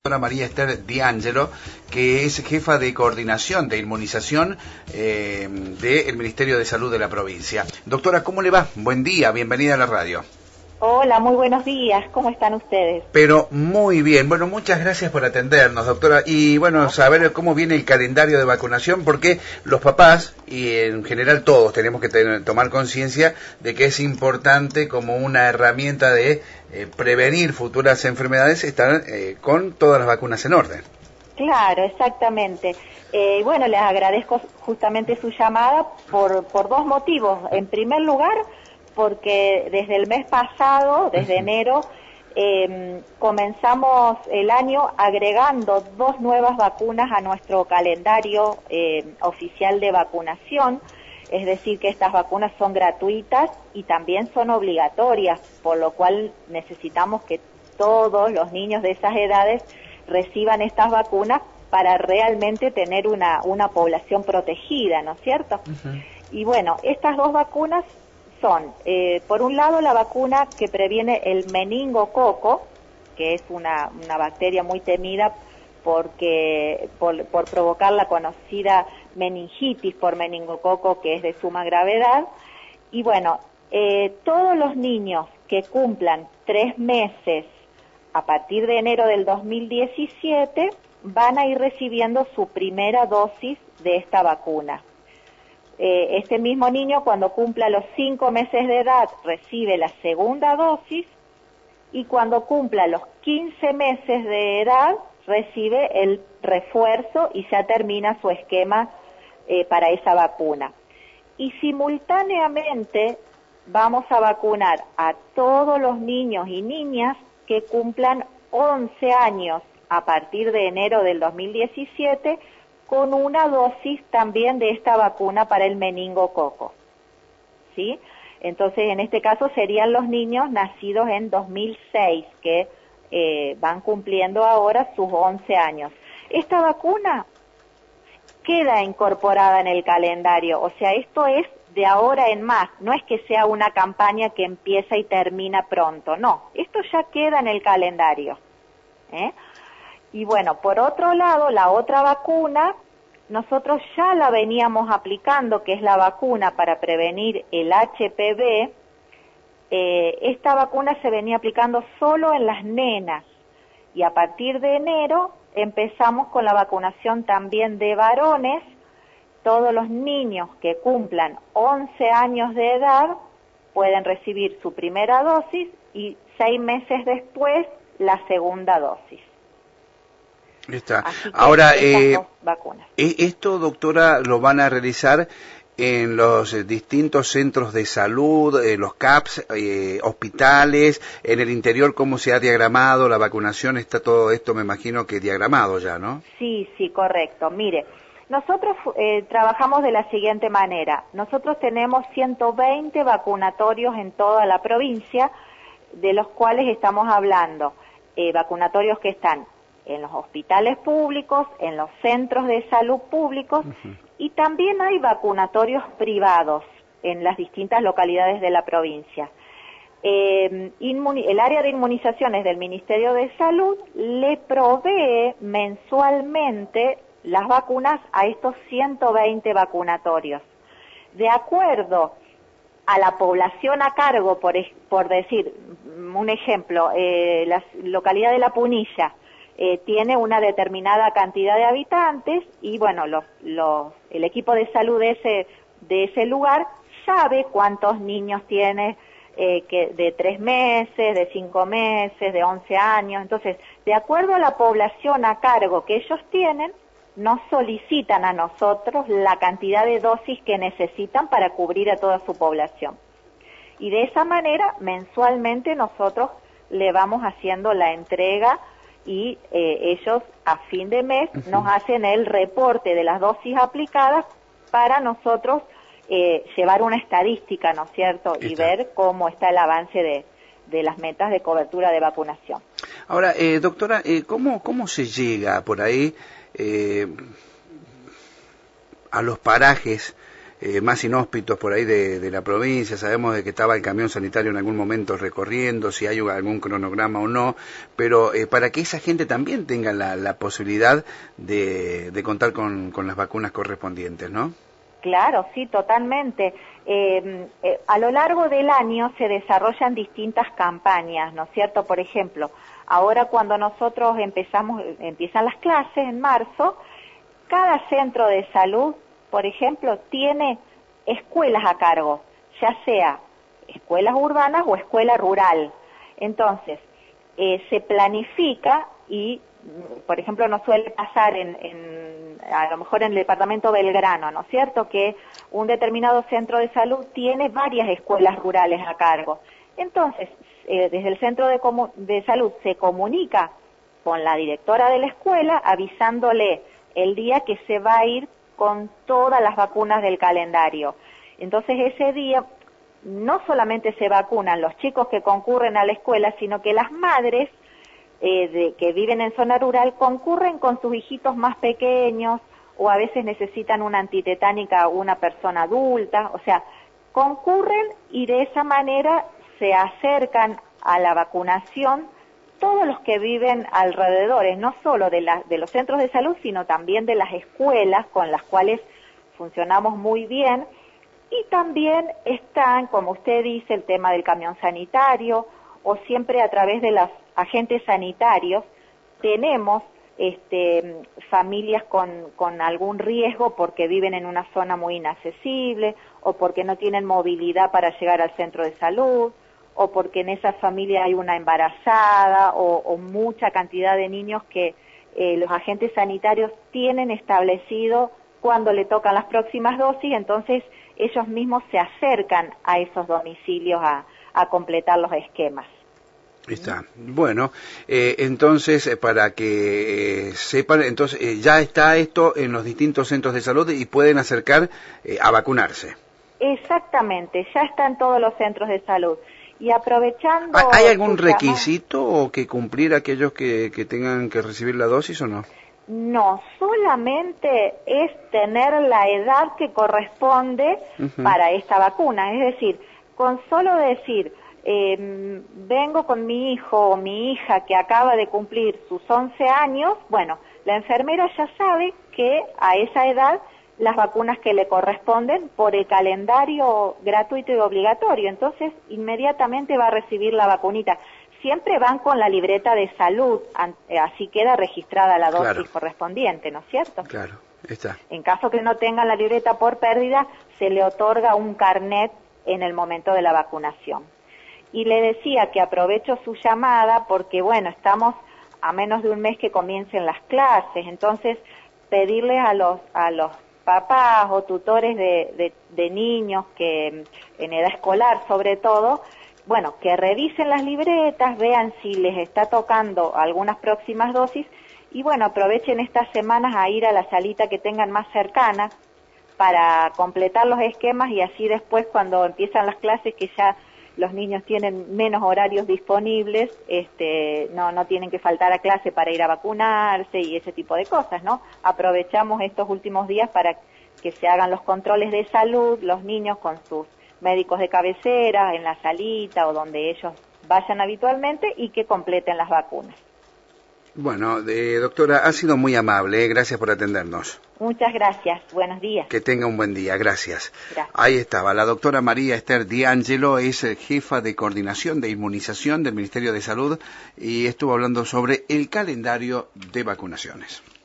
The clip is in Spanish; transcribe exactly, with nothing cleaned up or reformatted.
Doctora María Esther D'Angelo, que es jefa de coordinación de inmunización eh, del Ministerio de Salud de la provincia. Doctora, ¿cómo le va? Buen día, bienvenida a la radio. Hola, muy buenos días, ¿cómo están ustedes? Pero muy bien, bueno, muchas gracias por atendernos, doctora. Y bueno, saber cómo viene el calendario de vacunación, porque los papás, y en general todos, tenemos que tener, tomar conciencia de que es importante como una herramienta de eh, prevenir futuras enfermedades, estar eh, con todas las vacunas en orden. Claro, exactamente. Eh, bueno, les agradezco justamente su llamada por, por dos motivos. En primer lugar, porque desde el mes pasado, desde enero, eh, comenzamos el año agregando dos nuevas vacunas a nuestro calendario eh, oficial de vacunación, es decir, que estas vacunas son gratuitas y también son obligatorias, por lo cual necesitamos que todos los niños de esas edades reciban estas vacunas para realmente tener una, una población protegida, ¿no es cierto? Uh-huh. Y bueno, estas dos vacunas son, eh, por un lado, la vacuna que previene el meningococo, que es una, una bacteria muy temida porque por, por provocar la conocida meningitis por meningococo, que es de suma gravedad. Y bueno, eh, todos los niños que cumplan tres meses a partir de enero del dos mil diecisiete van a ir recibiendo su primera dosis de esta vacuna. Eh, este mismo niño, cuando cumpla los cinco meses de edad, recibe la segunda dosis, y cuando cumpla los quince meses de edad recibe el refuerzo y ya termina su esquema eh, para esa vacuna. Y simultáneamente vamos a vacunar a todos los niños y niñas que cumplan once años a partir de enero del dos mil diecisiete con una dosis también de esta vacuna para el meningococo, ¿sí? Entonces, en este caso serían los niños nacidos en dos mil seis, que eh, van cumpliendo ahora sus once años. Esta vacuna queda incorporada en el calendario, o sea, esto es de ahora en más, no es que sea una campaña que empieza y termina pronto, no, esto ya queda en el calendario, ¿eh? Y bueno, por otro lado, la otra vacuna, nosotros ya la veníamos aplicando, que es la vacuna para prevenir el H P V. Eh, esta vacuna se venía aplicando solo en las nenas, y a partir de enero empezamos con la vacunación también de varones. Todos los niños que cumplan once años de edad pueden recibir su primera dosis y seis meses después la segunda dosis. Está. Ahora, eh, vacunas. esto, doctora, lo van a realizar en los eh, distintos centros de salud, eh, los C A Ps, eh, hospitales, en el interior, ¿cómo se ha diagramado la vacunación? Está todo esto, me imagino que diagramado ya, ¿no? Sí, sí, correcto. Mire, nosotros eh, trabajamos de la siguiente manera. Nosotros tenemos ciento veinte vacunatorios en toda la provincia, de los cuales estamos hablando, eh, vacunatorios que están en los hospitales públicos, en los centros de salud públicos, uh-huh. Y también hay vacunatorios privados en las distintas localidades de la provincia. Eh, el área de inmunizaciones del Ministerio de Salud le provee mensualmente las vacunas a estos ciento veinte vacunatorios. De acuerdo a la población a cargo, por, por decir un ejemplo, eh, la localidad de La Punilla, Eh, tiene una determinada cantidad de habitantes y bueno, los, los, el equipo de salud de ese, de ese lugar sabe cuántos niños tiene eh, que de tres meses, de cinco meses, de once años. Entonces, de acuerdo a la población a cargo que ellos tienen, nos solicitan a nosotros la cantidad de dosis que necesitan para cubrir a toda su población. Y de esa manera, mensualmente nosotros le vamos haciendo la entrega y eh, ellos a fin de mes uh-huh. nos hacen el reporte de las dosis aplicadas para nosotros eh, llevar una estadística, ¿no es cierto? Y está. Ver cómo está el avance de, de las metas de cobertura de vacunación. Ahora, eh, doctora, eh, ¿cómo, ¿cómo se llega por ahí eh, a los parajes eh, más inhóspitos por ahí de, de la provincia. Sabemos de que estaba el camión sanitario en algún momento recorriendo, si hay algún cronograma o no, pero eh, para que esa gente también tenga la, la posibilidad de, de contar con, con las vacunas correspondientes, ¿no? Claro, sí, totalmente. Eh, eh, a lo largo del año se desarrollan distintas campañas, ¿no es cierto? Por ejemplo, ahora cuando nosotros empezamos, empiezan las clases en marzo, cada centro de salud, por ejemplo, tiene escuelas a cargo, ya sea escuelas urbanas o escuela rural. Entonces, eh, se planifica y, por ejemplo, nos suele pasar en, en, a lo mejor en el departamento Belgrano, ¿no es cierto?, que un determinado centro de salud tiene varias escuelas rurales a cargo. Entonces, eh, desde el centro de, de salud se comunica con la directora de la escuela avisándole el día que se va a ir con todas las vacunas del calendario. Entonces, ese día no solamente se vacunan los chicos que concurren a la escuela, sino que las madres eh, de, que viven en zona rural concurren con sus hijitos más pequeños, o a veces necesitan una antitetánica a una persona adulta, o sea, concurren y de esa manera se acercan a la vacunación todos los que viven alrededores, no solo de, la, de los centros de salud, sino también de las escuelas con las cuales funcionamos muy bien. Y también están, como usted dice, el tema del camión sanitario, o siempre a través de los agentes sanitarios tenemos este, familias con, con algún riesgo porque viven en una zona muy inaccesible, o porque no tienen movilidad para llegar al centro de salud, o porque en esa familia hay una embarazada, o, o mucha cantidad de niños que eh, los agentes sanitarios tienen establecido cuando le tocan las próximas dosis, entonces ellos mismos se acercan a esos domicilios a, a completar los esquemas. Está. Bueno, eh, entonces, eh, para que eh, sepan, entonces eh, ya está esto en los distintos centros de salud y pueden acercar eh, a vacunarse. Exactamente, ya está en todos los centros de salud. Y aprovechando... ¿Hay algún requisito o que cumplir aquellos que, que tengan que recibir la dosis o no? No, solamente es tener la edad que corresponde uh-huh. para esta vacuna. Es decir, con solo decir, eh, vengo con mi hijo o mi hija que acaba de cumplir sus once años, bueno, la enfermera ya sabe que a esa edad las vacunas que le corresponden por el calendario gratuito y obligatorio, entonces inmediatamente va a recibir la vacunita. Siempre van con la libreta de salud, así queda registrada la dosis claro. correspondiente, ¿no es cierto? Claro, está. En caso que no tengan la libreta por pérdida, se le otorga un carnet en el momento de la vacunación. Y le decía que aprovecho su llamada porque, bueno, estamos a menos de un mes que comiencen las clases, entonces pedirle a los a los papás o tutores de, de, de niños que en edad escolar sobre todo, bueno, que revisen las libretas, vean si les está tocando algunas próximas dosis y bueno, aprovechen estas semanas a ir a la salita que tengan más cercana para completar los esquemas y así después cuando empiezan las clases que ya los niños tienen menos horarios disponibles, este, no, no tienen que faltar a clase para ir a vacunarse y ese tipo de cosas, ¿no? Aprovechamos estos últimos días para que se hagan los controles de salud, los niños con sus médicos de cabecera, en la salita o donde ellos vayan habitualmente y que completen las vacunas. Bueno, eh, doctora, ha sido muy amable, ¿eh? Gracias por atendernos. Muchas gracias, buenos días. Que tenga un buen día, gracias. Gracias. Ahí estaba, la doctora María Esther D'Angelo, es jefa de coordinación de inmunización del Ministerio de Salud y estuvo hablando sobre el calendario de vacunaciones.